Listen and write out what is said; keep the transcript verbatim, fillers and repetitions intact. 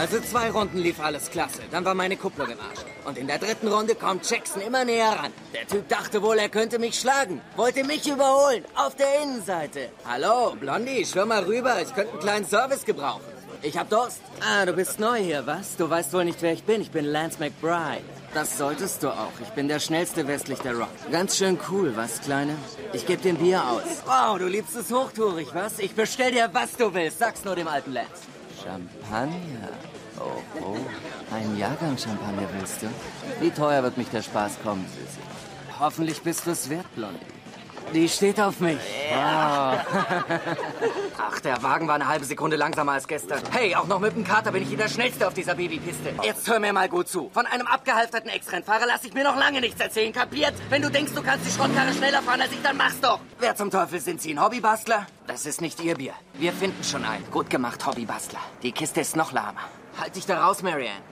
Also zwei Runden lief alles klasse. Dann war meine Kupplung im Arsch. Und in der dritten Runde kommt Jackson immer näher ran. Der Typ dachte wohl, er könnte mich schlagen. Wollte mich überholen. Auf der Innenseite. Hallo, Blondie, schwör mal rüber. Ich könnte einen kleinen Service gebrauchen. Ich hab Durst. Ah, du bist neu hier, was? Du weißt wohl nicht, wer ich bin. Ich bin Lance McBride. Das solltest du auch. Ich bin der schnellste westlich der Rock. Ganz schön cool, was, Kleine? Ich geb dir ein Bier aus. Wow, du liebst es hochtourig, was? Ich bestell dir, was du willst. Sag's nur dem alten Lance. Champagner. Oh, oh. Ein Jahrgang Champagner willst du? Wie teuer wird mich der Spaß kommen, Süßi? Hoffentlich bist du's wert, Blondie. Die steht auf mich. Wow. Ach, der Wagen war eine halbe Sekunde langsamer als gestern. Hey, auch noch mit dem Kater bin ich der Schnellste auf dieser Babypiste. Jetzt hör mir mal gut zu. Von einem abgehalfterten Ex-Rennfahrer lasse ich mir noch lange nichts erzählen, kapiert? Wenn du denkst, du kannst die Schrottkarre schneller fahren als ich, dann mach's doch. Wer zum Teufel sind Sie, ein Hobbybastler? Das ist nicht Ihr Bier. Wir finden schon einen. Gut gemacht, Hobbybastler. Die Kiste ist noch lahmer. Halt dich da raus, Marianne.